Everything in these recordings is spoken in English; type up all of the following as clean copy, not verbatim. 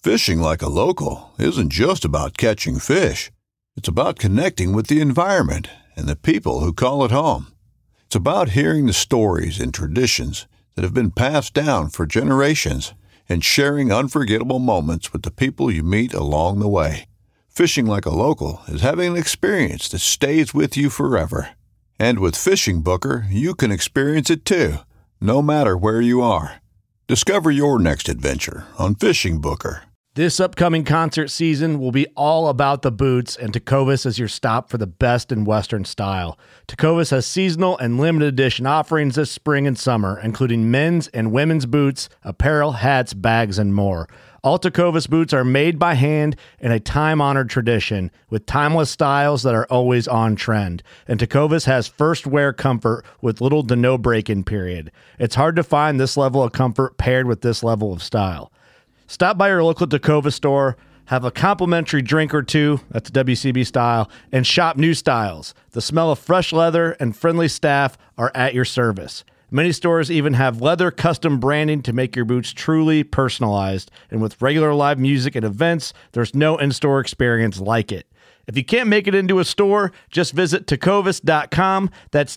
Fishing like a local isn't just about catching fish. It's about connecting with the environment and the people who call it home. It's about hearing the stories and traditions that have been passed down for generations and sharing unforgettable moments with the people you meet along the way. Fishing like a local is having an experience that stays with you forever. And with Fishing Booker, you can experience it too, no matter where you are. Discover your next adventure on Fishing Booker. This upcoming concert season will be all about the boots, and Tecovas is your stop for the best in Western style. Tecovas has seasonal and limited edition offerings this spring and summer, including men's and women's boots, apparel, hats, bags, and more. All Tecovas boots are made by hand in a time-honored tradition with timeless styles that are always on trend. And Tecovas has first wear comfort with little to no break-in period. It's hard to find this level of comfort paired with this level of style. Stop by your local Tecovas store, have a complimentary drink or two, that's WCB style, and shop new styles. The smell of fresh leather and friendly staff are at your service. Many stores even have leather custom branding to make your boots truly personalized. And with regular live music and events, there's no in-store experience like it. If you can't make it into a store, just visit tecovas.com. That's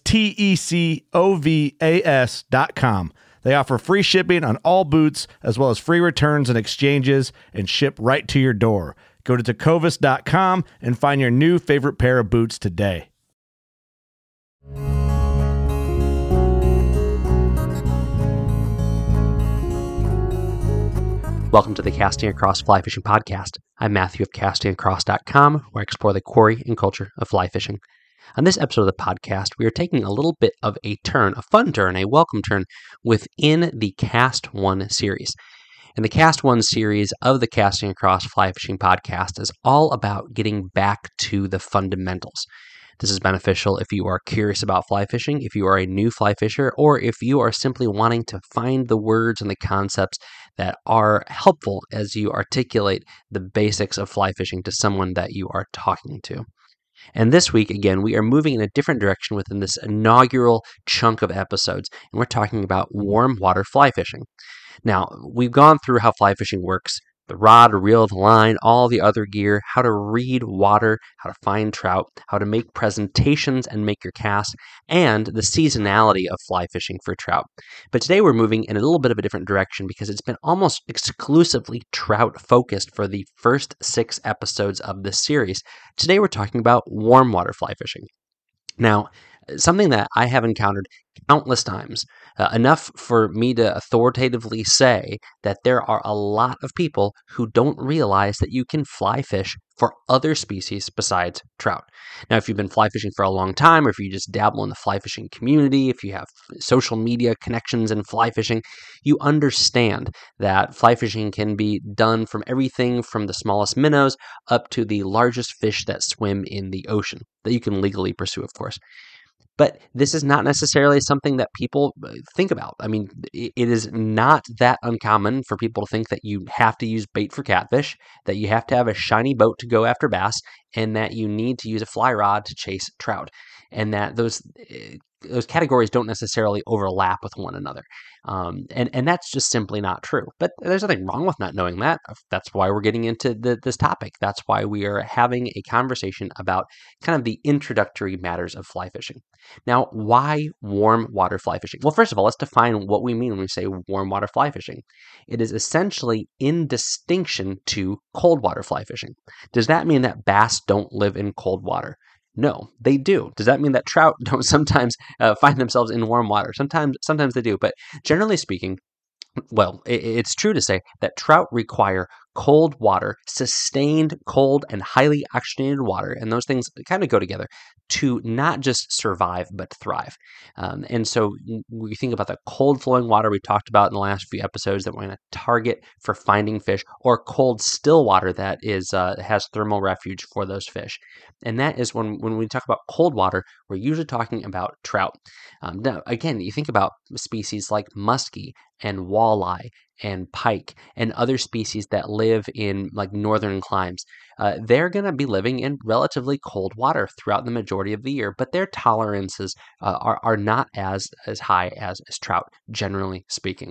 TECOVAS.com. They offer free shipping on all boots, as well as free returns and exchanges, and ship right to your door. Go to tecovas.com and find your new favorite pair of boots today. Welcome to the Casting Across Fly Fishing Podcast. I'm Matthew of castingacross.com, where I explore the quarry and culture of fly fishing. On this episode of the podcast, we are taking a little bit of a turn, a fun turn, a welcome turn within the Cast One series. And the Cast One series of the Casting Across Fly Fishing Podcast is all about getting back to the fundamentals. This is beneficial if you are curious about fly fishing, if you are a new fly fisher, or if you are simply wanting to find the words and the concepts that are helpful as you articulate the basics of fly fishing to someone that you are talking to. And this week, again, we are moving in a different direction within this inaugural chunk of episodes, and we're talking about warm water fly fishing. Now, we've gone through how fly fishing works, the rod, the reel, the line, all the other gear, how to read water, how to find trout, how to make presentations and make your casts, and the seasonality of fly fishing for trout. But today we're moving in a little bit of a different direction because it's been almost exclusively trout focused for the first 6 episodes of this series. Today we're talking about warm water fly fishing. Now, something that I have encountered countless times, enough for me to authoritatively say that there are a lot of people who don't realize that you can fly fish for other species besides trout. Now, if you've been fly fishing for a long time, or if you just dabble in the fly fishing community, if you have social media connections in fly fishing, you understand that fly fishing can be done from everything from the smallest minnows up to the largest fish that swim in the ocean, that you can legally pursue, of course. But this is not necessarily something that people think about. I mean, it is not that uncommon for people to think that you have to use bait for catfish, that you have to have a shiny boat to go after bass, and that you need to use a fly rod to chase trout, and that those categories don't necessarily overlap with one another. And that's just simply not true. But there's nothing wrong with not knowing that. That's why we're getting into this topic. That's why we are having a conversation about kind of the introductory matters of fly fishing. Now, why warm water fly fishing? Well, first of all, let's define what we mean when we say warm water fly fishing. It is essentially in distinction to cold water fly fishing. Does that mean that bass don't live in cold water? No, they do. Does that mean that trout don't sometimes find themselves in warm water? Sometimes they do. But generally speaking, well, it's true to say that trout require cold water, sustained cold and highly oxygenated water, and those things kind of go together to not just survive but thrive. And so we think about the cold flowing water we talked about in the last few episodes that we're going to target for finding fish, or cold still water that is has thermal refuge for those fish. And that is when we talk about cold water, we're usually talking about trout. Now, again, you think about species like muskie and walleye and pike and other species that live in like northern climes. They're going to be living in relatively cold water throughout the majority of the year, but their tolerances are not as high as trout, generally speaking.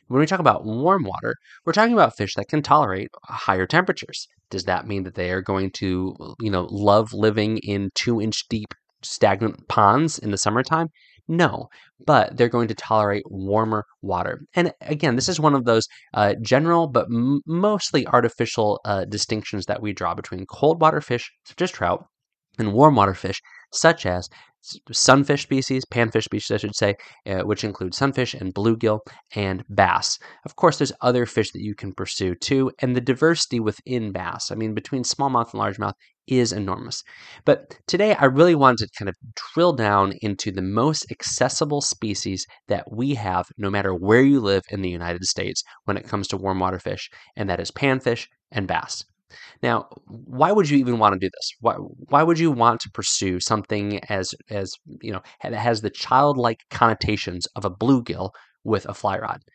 When we talk about warm water, we're talking about fish that can tolerate higher temperatures. Does that mean that they are going to, love living in 2-inch deep stagnant ponds in the summertime? No, but they're going to tolerate warmer water. And again, this is one of those general but mostly artificial distinctions that we draw between cold water fish, such as trout, and warm water fish, such as sunfish species, panfish species, I should say, which include sunfish and bluegill and bass. Of course, there's other fish that you can pursue too, and the diversity within bass, between smallmouth and largemouth, is enormous. But today, I really wanted to kind of drill down into the most accessible species that we have, no matter where you live in the United States, when it comes to warm water fish, and that is panfish and bass. Now, why would you even want to do this? Why would you want to pursue something as that has the childlike connotations of a bluegill with a fly rod?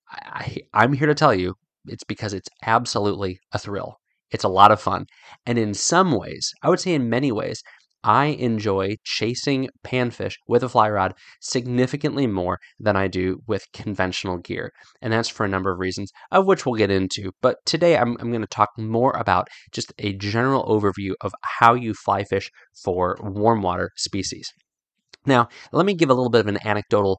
I'm here to tell you it's because it's absolutely a thrill. It's a lot of fun. And in some ways, I would say in many ways, I enjoy chasing panfish with a fly rod significantly more than I do with conventional gear. And that's for a number of reasons, of which we'll get into. But today I'm going to talk more about just a general overview of how you fly fish for warm water species. Now, let me give a little bit of an anecdotal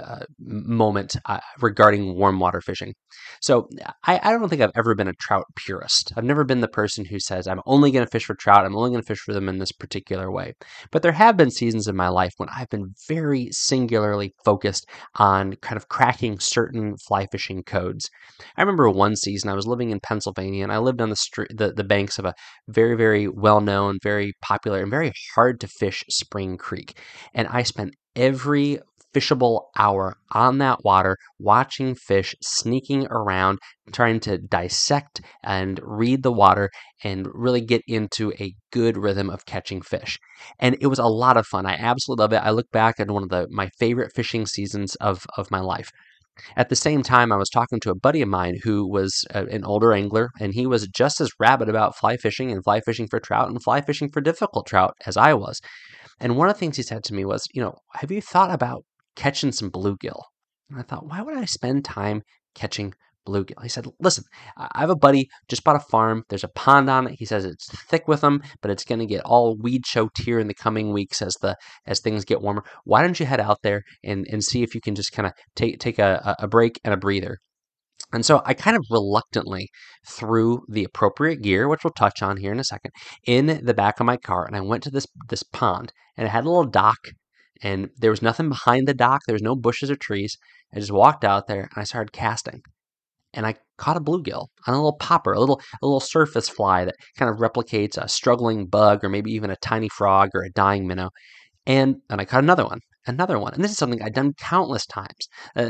moment regarding warm water fishing. So, I don't think I've ever been a trout purist. I've never been the person who says, I'm only going to fish for trout, I'm only going to fish for them in this particular way. But there have been seasons in my life when I've been very singularly focused on kind of cracking certain fly fishing codes. I remember one season I was living in Pennsylvania, and I lived on the banks of a very, very well-known, very popular, and very hard to fish spring creek. And I spent every fishable hour on that water watching fish sneaking around, trying to dissect and read the water and really get into a good rhythm of catching fish. And it was a lot of fun. I absolutely love it. I look back at one of my favorite fishing seasons of my life. At the same time, I was talking to a buddy of mine who was an older angler, and he was just as rabid about fly fishing and fly fishing for trout and fly fishing for difficult trout as I was. And one of the things he said to me was, have you thought about catching some bluegill? And I thought, why would I spend time catching bluegill? He said, listen, I have a buddy, just bought a farm. There's a pond on it. He says it's thick with them, but it's going to get all weed choked here in the coming weeks as things get warmer. Why don't you head out there and see if you can just kind of take a break and a breather? And so I kind of reluctantly threw the appropriate gear, which we'll touch on here in a second, in the back of my car, and I went to this pond, and it had a little dock, and there was nothing behind the dock. There was no bushes or trees. I just walked out there, and I started casting, and I caught a bluegill on a little popper, a little surface fly that kind of replicates a struggling bug or maybe even a tiny frog or a dying minnow. And I caught another one. And this is something I'd done countless times.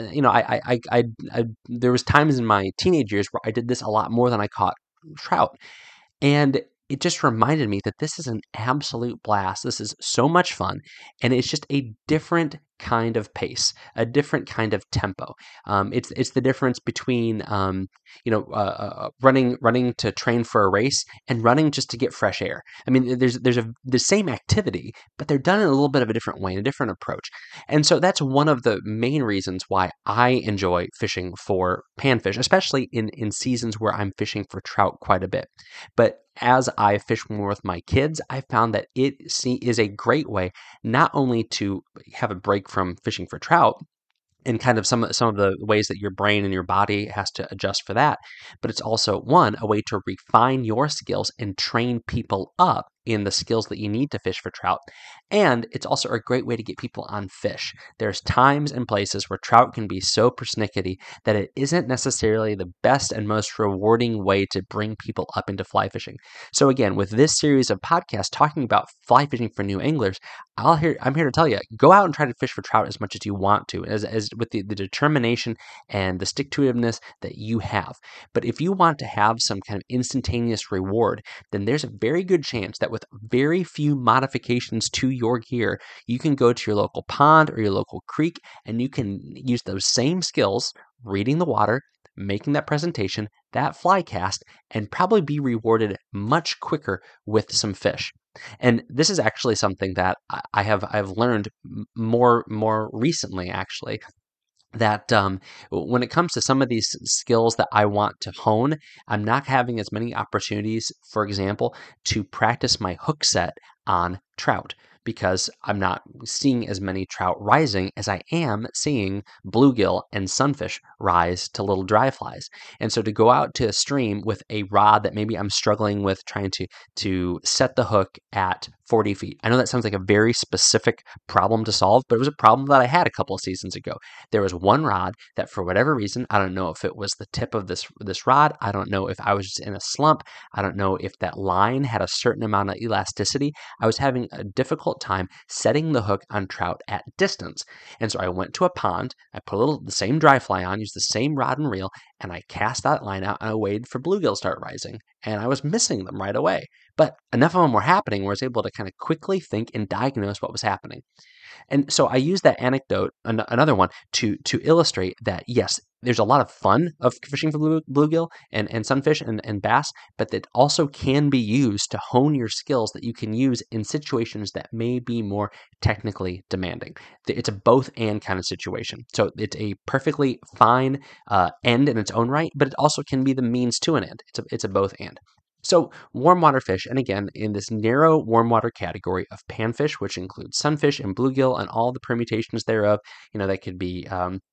There was times in my teenage years where I did this a lot more than I caught trout. And it just reminded me that this is an absolute blast. This is so much fun. And it's just a different kind of pace, a different kind of tempo. It's the difference between running to train for a race and running just to get fresh air. There's the same activity, but they're done in a little bit of a different way, in a different approach. And so that's one of the main reasons why I enjoy fishing for panfish, especially in seasons where I'm fishing for trout quite a bit. But as I fish more with my kids, I found that it is a great way not only to have a break from fishing for trout and kind of some of the ways that your brain and your body has to adjust for that, but it's also, a way to refine your skills and train people up in the skills that you need to fish for trout. And it's also a great way to get people on fish. There's times and places where trout can be so persnickety that it isn't necessarily the best and most rewarding way to bring people up into fly fishing. So again, with this series of podcasts talking about fly fishing for new anglers, I'm here to tell you, go out and try to fish for trout as much as you want to, as with the determination and the stick-to-itiveness that you have. But if you want to have some kind of instantaneous reward, then there's a very good chance that with very few modifications to your gear, you can go to your local pond or your local creek, and you can use those same skills, reading the water, making that presentation, that fly cast, and probably be rewarded much quicker with some fish. And this is actually something that I've learned more recently, actually. that when it comes to some of these skills that I want to hone, I'm not having as many opportunities, for example, to practice my hook set on trout because I'm not seeing as many trout rising as I am seeing bluegill and sunfish rise to little dry flies. And so to go out to a stream with a rod that maybe I'm struggling with trying to set the hook at 40 feet. I know that sounds like a very specific problem to solve, but it was a problem that I had a couple of seasons ago. There was one rod that for whatever reason, I don't know if it was the tip of this rod, I don't know if I was just in a slump, I don't know if that line had a certain amount of elasticity. I was having a difficult time setting the hook on trout at distance. And so I went to a pond, I put the same dry fly on, used the same rod and reel, and I cast that line out and I waited for bluegill to start rising. And I was missing them right away. But enough of them were happening where I was able to kind of quickly think and diagnose what was happening. And so I use that anecdote, another one, to illustrate that, yes, there's a lot of fun of fishing for bluegill and sunfish and bass, but that also can be used to hone your skills that you can use in situations that may be more technically demanding. It's a both and kind of situation. So it's a perfectly fine end in its own right, but it also can be the means to an end. It's a both and. So warm water fish, and again, in this narrow warm water category of panfish, which includes sunfish and bluegill and all the permutations thereof, that could be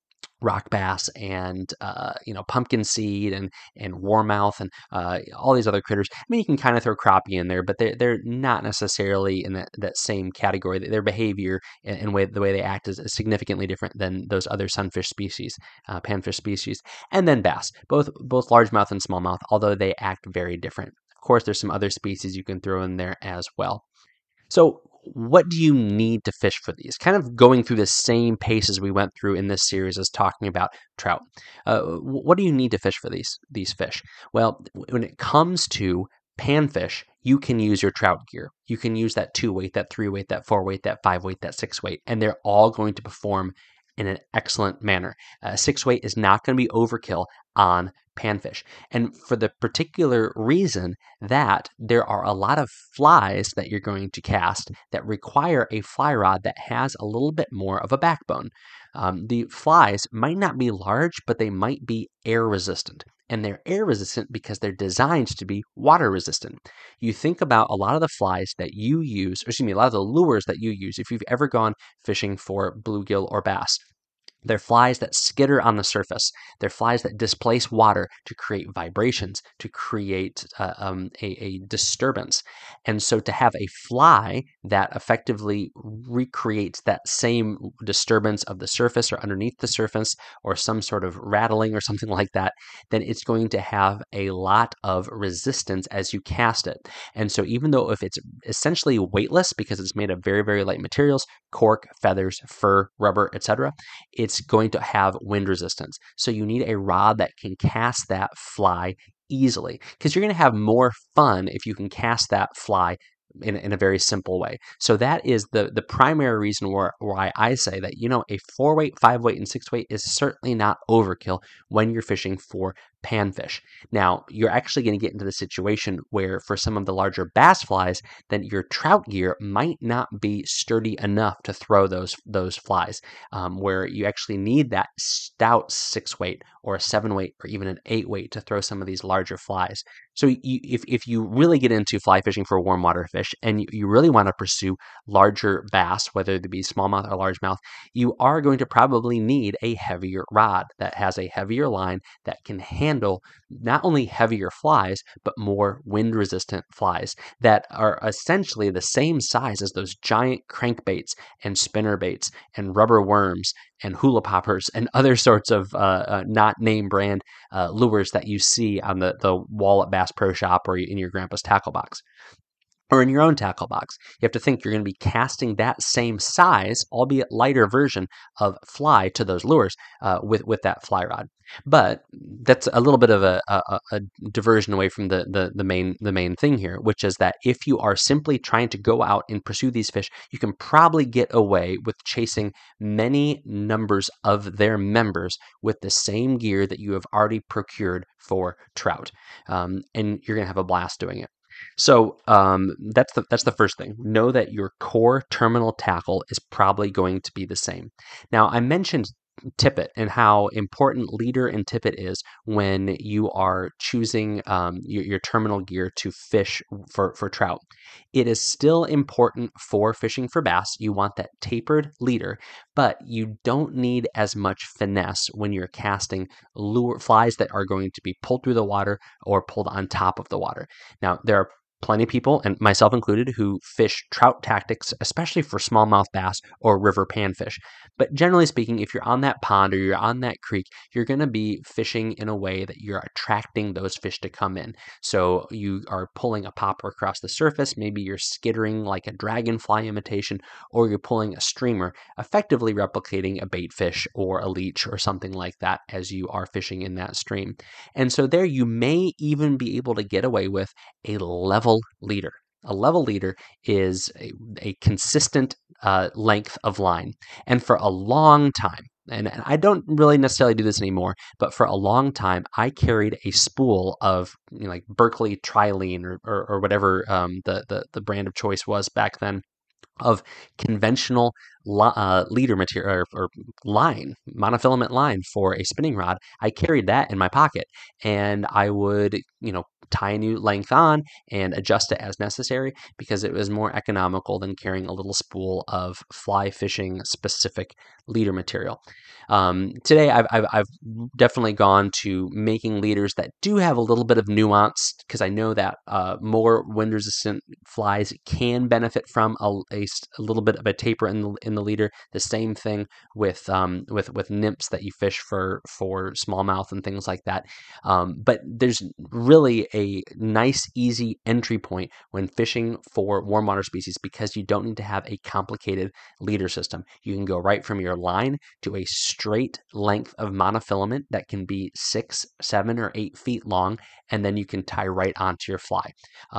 rock bass and pumpkin seed and warmouth and all these other critters. I mean, you can kind of throw crappie in there, but they're not necessarily in that same category. Their behavior and the way they act is significantly different than those other sunfish species, panfish species. And then bass, both largemouth and smallmouth, although they act very different. Of course, there's some other species you can throw in there as well. So what do you need to fish for these? Kind of going through the same paces we went through in this series as talking about trout. What do you need to fish for these fish? Well, when it comes to panfish, you can use your trout gear. You can use that 2-weight, that 3-weight, that 4-weight, that 5-weight, that 6-weight, and they're all going to perform in an excellent manner. 6-weight is not going to be overkill on panfish. And for the particular reason that there are a lot of flies that you're going to cast that require a fly rod that has a little bit more of a backbone. The flies might not be large, but they might be air resistant. And they're air resistant because they're designed to be water resistant. You think about a lot of the flies that you use, a lot of the lures that you use, if you've ever gone fishing for bluegill or bass. They're flies that skitter on the surface. They're flies that displace water to create vibrations, to create a disturbance. And so to have a fly that effectively recreates that same disturbance of the surface or underneath the surface or some sort of rattling or something like that, then it's going to have a lot of resistance as you cast it. And so even though if it's essentially weightless because it's made of very, very light materials, cork, feathers, fur, rubber, etc., it's going to have wind resistance. So you need a rod that can cast that fly easily because you're going to have more fun if you can cast that fly in a very simple way. So that is the primary reason why I say that, a 4-weight, 5-weight, and 6-weight is certainly not overkill when you're fishing for panfish. Now, you're actually going to get into the situation where for some of the larger bass flies, then your trout gear might not be sturdy enough to throw those flies, where you actually need that stout 6-weight or a 7-weight or even an 8-weight to throw some of these larger flies. So if you really get into fly fishing for warm water fish and you really want to pursue larger bass, whether they be smallmouth or largemouth, you are going to probably need a heavier rod that has a heavier line that can handle not only heavier flies, but more wind-resistant flies that are essentially the same size as those giant crankbaits and spinnerbaits and rubber worms and hula poppers and other sorts of not name brand lures that you see on the wall at Bass Pro Shop or in your grandpa's tackle box. Or in your own tackle box. You have to think you're going to be casting that same size, albeit lighter version of fly to those lures with that fly rod. But that's a little bit of a diversion away from the main thing here, which is that if you are simply trying to go out and pursue these fish, you can probably get away with chasing many numbers of their members with the same gear that you have already procured for trout, and you're going to have a blast doing it. So that's the first thing. Know that your core terminal tackle is probably going to be the same. Now, I mentioned tippet and how important leader and tippet is when you are choosing your terminal gear to fish for trout. It is still important for fishing for bass. You want that tapered leader, but you don't need as much finesse when you're casting flies that are going to be pulled through the water or pulled on top of the water. Now, there are plenty of people, and myself included, who fish trout tactics, especially for smallmouth bass or river panfish. But generally speaking, if you're on that pond or you're on that creek, you're going to be fishing in a way that you're attracting those fish to come in. So you are pulling a popper across the surface, maybe you're skittering like a dragonfly imitation, or you're pulling a streamer, effectively replicating a bait fish or a leech or something like that as you are fishing in that stream. And so there you may even be able to get away with a level leader. A level leader is a consistent length of line. And for a long time, and I don't really necessarily do this anymore, but for a long time, I carried a spool of like Berkley Trilene or whatever the brand of choice was back then, of conventional leader material or line, monofilament line for a spinning rod. I carried that in my pocket, and I would, tie a new length on and adjust it as necessary because it was more economical than carrying a little spool of fly fishing specific leader material. Today, I've definitely gone to making leaders that do have a little bit of nuance because I know that more wind resistant flies can benefit from a little bit of a taper in the leader. The same thing with nymphs that you fish for smallmouth and things like that. But there's really a nice, easy entry point when fishing for warm water species because you don't need to have a complicated leader system. You can go right from your line to a straight length of monofilament that can be 6, 7, or 8 feet long, and then you can tie right onto your fly.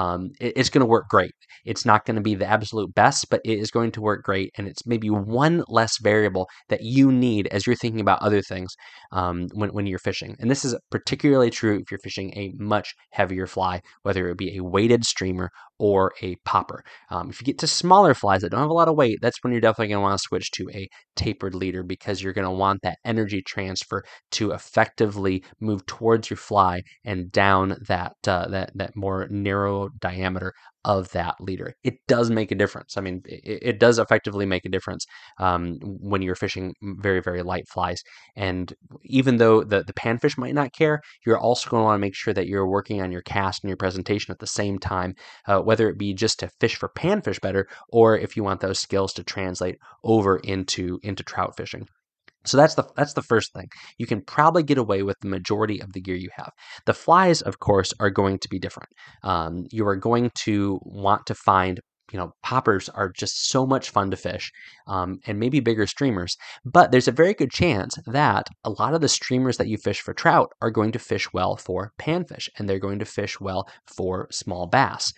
It's going to work great. It's not going to be the absolute best, but it is going to work great, and it's maybe one less variable that you need as you're thinking about other things when you're fishing. And this is particularly true if you're fishing a much heavier fly, whether it be a weighted streamer or a popper. If you get to smaller flies that don't have a lot of weight, that's when you're definitely going to want to switch to a tapered leader because you're going to want that energy transfer to effectively move towards your fly and down that more narrow diameter of that leader. It does make a difference. I mean, it does effectively make a difference when you're fishing very, very light flies. And even though the panfish might not care, you're also going to want to make sure that you're working on your cast and your presentation at the same time, whether it be just to fish for panfish better, or if you want those skills to translate over into trout fishing. So that's the first thing. You can probably get away with the majority of the gear you have. The flies, of course, are going to be different. You are going to want to find, poppers are just so much fun to fish, and maybe bigger streamers. But there's a very good chance that a lot of the streamers that you fish for trout are going to fish well for panfish, and they're going to fish well for small bass.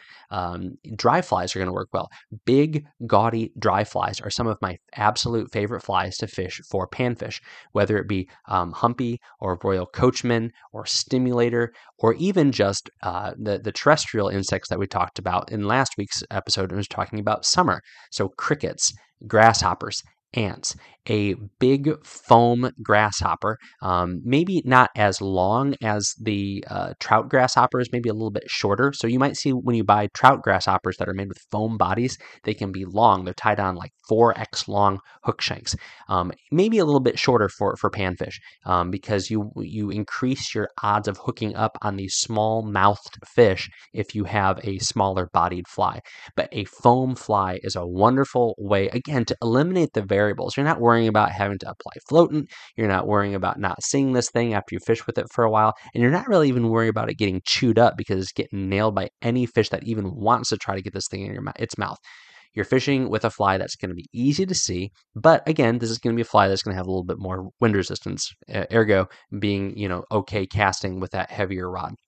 Dry flies are going to work well. Big, gaudy dry flies are some of my absolute favorite flies to fish for panfish, whether it be humpy or royal coachman or stimulator, or even just the terrestrial insects that we talked about in last week's episode. I was talking about summer. So crickets, grasshoppers, ants. A big foam grasshopper, maybe not as long as the trout grasshoppers, maybe a little bit shorter. So you might see when you buy trout grasshoppers that are made with foam bodies, they can be long. They're tied on like 4x long hook shanks. Maybe a little bit shorter for panfish because you increase your odds of hooking up on these small mouthed fish if you have a smaller bodied fly. But a foam fly is a wonderful way, again, to eliminate the variables. You're not worrying about having to apply floatant. You're not worrying about not seeing this thing after you fish with it for a while. And you're not really even worried about it getting chewed up because it's getting nailed by any fish that even wants to try to get this thing in its mouth. You're fishing with a fly that's going to be easy to see, but again, this is going to be a fly that's going to have a little bit more wind resistance, ergo being, okay casting with that heavier rod.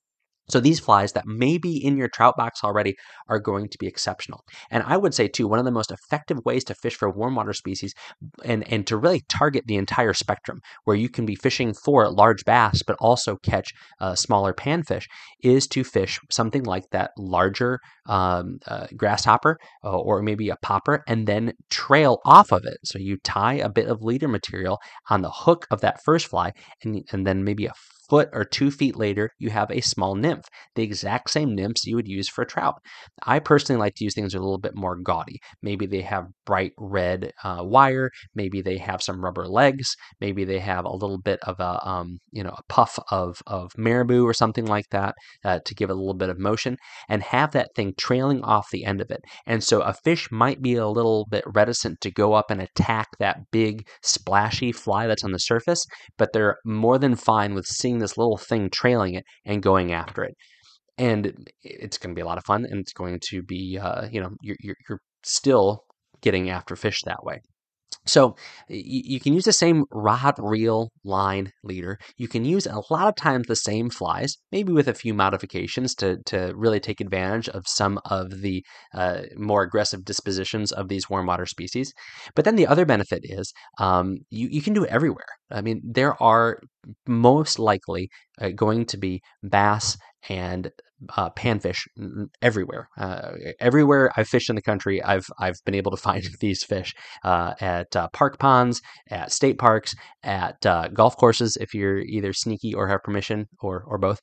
So these flies that may be in your trout box already are going to be exceptional. And I would say, too, one of the most effective ways to fish for warm water species and to really target the entire spectrum, where you can be fishing for large bass but also catch smaller panfish, is to fish something like that larger grasshopper or maybe a popper and then trail off of it. So you tie a bit of leader material on the hook of that first fly, and then maybe a foot or 2 feet later, you have a small nymph, the exact same nymphs you would use for trout. I personally like to use things that are a little bit more gaudy. Maybe they have bright red wire. Maybe they have some rubber legs. Maybe they have a little bit of a puff of marabou or something like that to give it a little bit of motion, and have that thing trailing off the end of it. And so a fish might be a little bit reticent to go up and attack that big splashy fly that's on the surface, but they're more than fine with seeing this little thing trailing it and going after it. And it's going to be a lot of fun, and it's going to be, you're still getting after fish that way. So you can use the same rod, reel, line, leader. You can use a lot of times the same flies, maybe with a few modifications to really take advantage of some of the more aggressive dispositions of these warm water species. But then the other benefit is you can do it everywhere. I mean, there are most likely going to be bass and panfish everywhere. Everywhere I've fished in the country, I've been able to find these fish at park ponds, at state parks, at golf courses. If you're either sneaky or have permission, or both,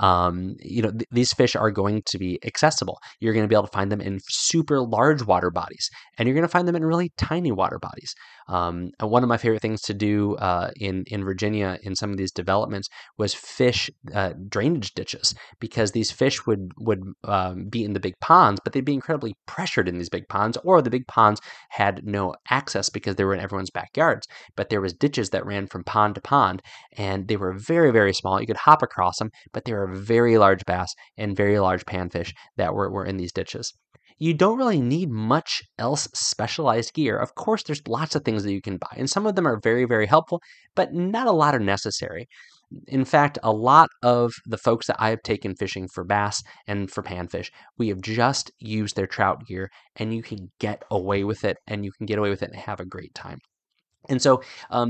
these fish are going to be accessible. You're going to be able to find them in super large water bodies, and you're going to find them in really tiny water bodies. One of my favorite things to do in Virginia in some of these developments was fish drainage ditches, because these fish would be in the big ponds, but they'd be incredibly pressured in these big ponds, or the big ponds had no access because they were in everyone's backyards. But there was ditches that ran from pond to pond, and they were very, very small. You could hop across them, but they were very large bass and very large panfish that were in these ditches. You don't really need much else specialized gear. Of course, there's lots of things that you can buy, and some of them are very, very helpful, but not a lot are necessary. In fact, a lot of the folks that I have taken fishing for bass and for panfish, we have just used their trout gear, and you can get away with it, and have a great time. And so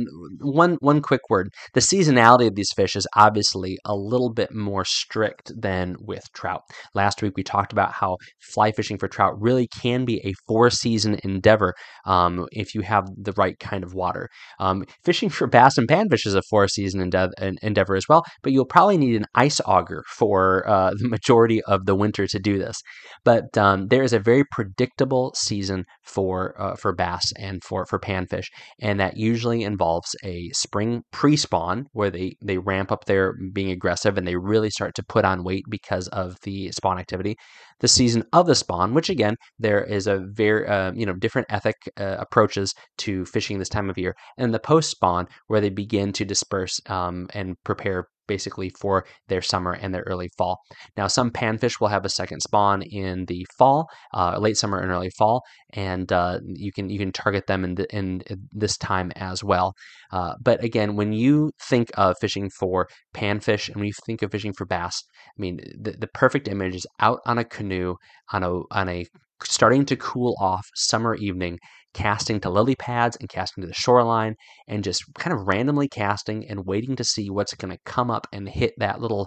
one quick word. The seasonality of these fish is obviously a little bit more strict than with trout. Last week we talked about how fly fishing for trout really can be a 4-season endeavor if you have the right kind of water. Fishing for bass and panfish is a 4-season endeavor as well, but you'll probably need an ice auger for the majority of the winter to do this. But there is a very predictable season for bass and for panfish, and that usually involves a spring pre-spawn where they ramp up their being aggressive and they really start to put on weight because of the spawn activity. The season of the spawn, which again, there is a very different approaches to fishing this time of year, and the post-spawn where they begin to disperse and prepare basically for their summer and their early fall. Now, some panfish will have a second spawn in the fall, late summer and early fall, and you can target them in this time as well. But again, when you think of fishing for panfish and when you think of fishing for bass, I mean, the perfect image is out on a canoe on a starting to cool off summer evening, casting to lily pads and casting to the shoreline, and just kind of randomly casting and waiting to see what's going to come up and hit that little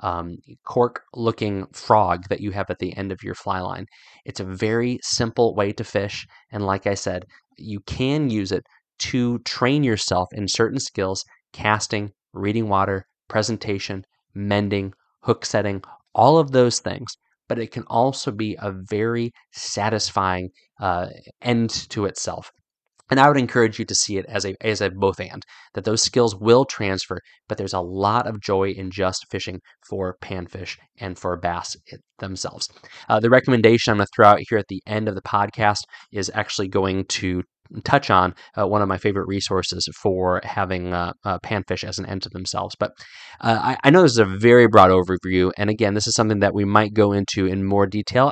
cork-looking frog that you have at the end of your fly line. It's a very simple way to fish, and like I said, you can use it to train yourself in certain skills: casting, reading water, presentation, mending, hook setting, all of those things. But it can also be a very satisfying end to itself. And I would encourage you to see it as a both and, that those skills will transfer, but there's a lot of joy in just fishing for panfish and for bass themselves. The recommendation I'm going to throw out here at the end of the podcast is actually going to touch on one of my favorite resources for having panfish as an end to themselves. But I know this is a very broad overview, and again, this is something that we might go into in more detail at a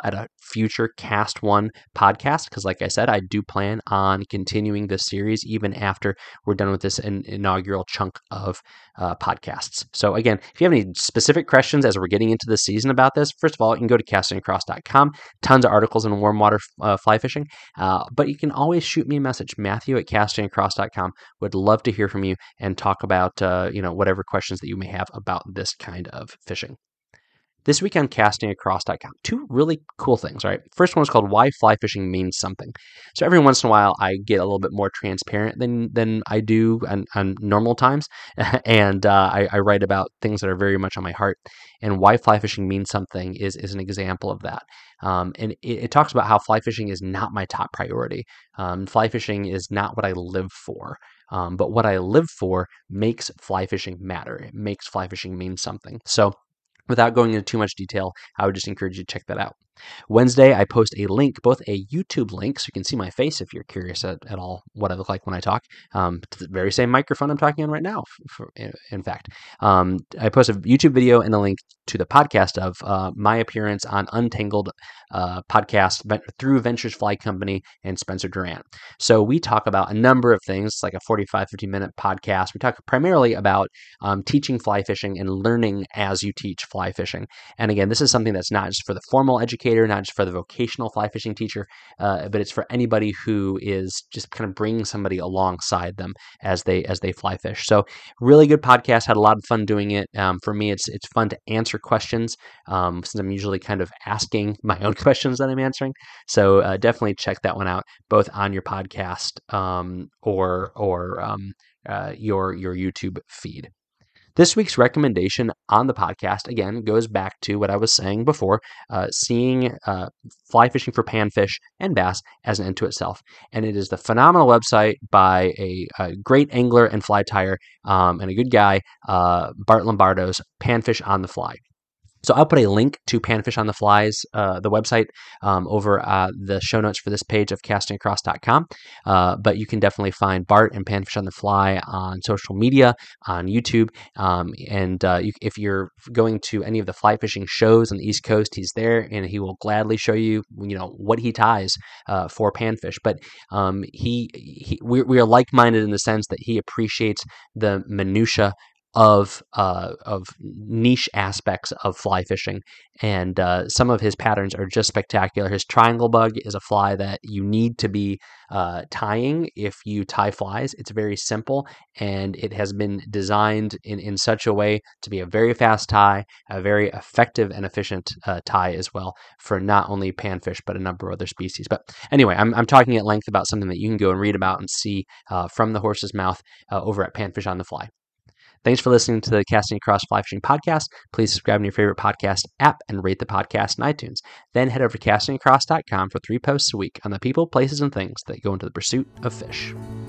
future Cast One podcasts, because like I said, I do plan on continuing this series even after we're done with this inaugural chunk of podcasts. So again, if you have any specific questions as we're getting into the season about this, first of all, you can go to castingacross.com. Tons of articles on warm water fly fishing, but you can always shoot me a message, Matthew at castingacross.com. Would love to hear from you and talk about whatever questions that you may have about this kind of fishing. This week on castingacross.com, two really cool things, right? First one is called Why Fly Fishing Means Something. So every once in a while, I get a little bit more transparent than I do on normal times, and I write about things that are very much on my heart. And Why Fly Fishing Means Something is an example of that. And it talks about how fly fishing is not my top priority. Fly fishing is not what I live for. But what I live for makes fly fishing matter. It makes fly fishing mean something. So without going into too much detail, I would just encourage you to check that out. Wednesday, I post a link, both a YouTube link, so you can see my face if you're curious at all what I look like when I talk, to the very same microphone I'm talking on right now, in fact. I post a YouTube video and a link to the podcast of my appearance on Untangled podcast through Ventures Fly Company and Spencer Durant. So we talk about a number of things, like a 45, 50-minute podcast. We talk primarily about teaching fly fishing and learning as you teach fly fishing. And again, this is something that's not just for the formal educator, not just for the vocational fly fishing teacher, but it's for anybody who is just kind of bringing somebody alongside them as they fly fish. So really good podcast. Had a lot of fun doing it. For me, it's fun to answer questions since I'm usually kind of asking my own questions that I'm answering. So definitely check that one out, both on your podcast or your YouTube feed. This week's recommendation on the podcast, again, goes back to what I was saying before, seeing fly fishing for panfish and bass as an end to itself. And it is the phenomenal website by a great angler and fly tyer and a good guy, Bart Lombardo's Panfish on the Fly. So I'll put a link to Panfish on the Fly's, the website, over the show notes for this page of castingacross.com. But you can definitely find Bart and Panfish on the Fly on social media, on YouTube. If you're going to any of the fly fishing shows on the East Coast, he's there and he will gladly show you, what he ties for panfish. But we are like-minded in the sense that he appreciates the minutia of niche aspects of fly fishing, and some of his patterns are just spectacular. His triangle bug is a fly that you need to be tying if you tie flies. It's very simple, and it has been designed in such a way to be a very fast tie, a very effective and efficient tie as well for not only panfish but a number of other species. But anyway, I'm talking at length about something that you can go and read about and see from the horse's mouth over at Panfish on the Fly. Thanks for listening to the Casting Across Fly Fishing Podcast. Please subscribe to your favorite podcast app and rate the podcast in iTunes. Then head over to castingacross.com for 3 posts a week on the people, places, and things that go into the pursuit of fish.